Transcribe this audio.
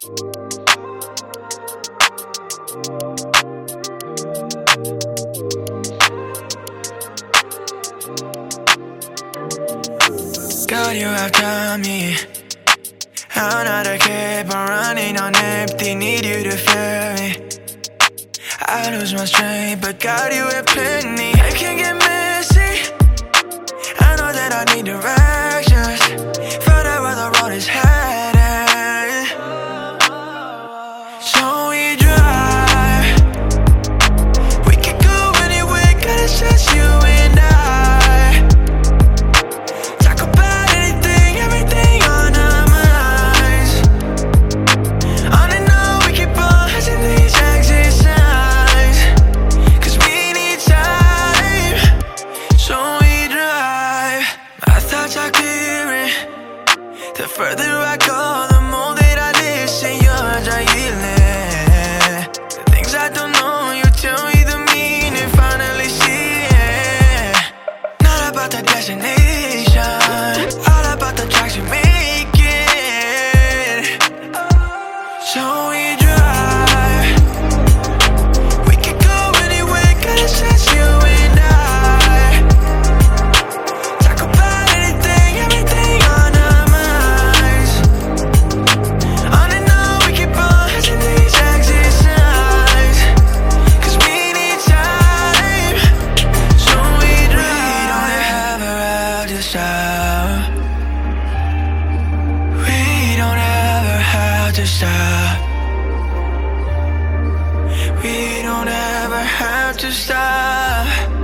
God, you have done me. Another keep on running on empty. Need you to feel me. I lose my strength, but God, you have plenty. Life can get messy. I know that I need directions. Find out where the road is headed. So we drive. We can go anywhere, God, it's just you and I. Talk about anything, everything on our minds. On and on, we keep on hitting these exit signs. 'Cause we need time. So we drive. My thoughts are clearing. The further I go, the more that I listen. Yours are healing. The things I don't know, you tell me the meaning. Finally see it. Not about the destination, all about the tracks you make it. So we drive. We can go anywhere, 'cause it's just you and I. Talk about anything, everything on our minds. On and on, we keep on hitting these exit signs. 'Cause we need time. So we drive. We don't ever have to stop. We don't ever have to stop. We don't ever have to stop.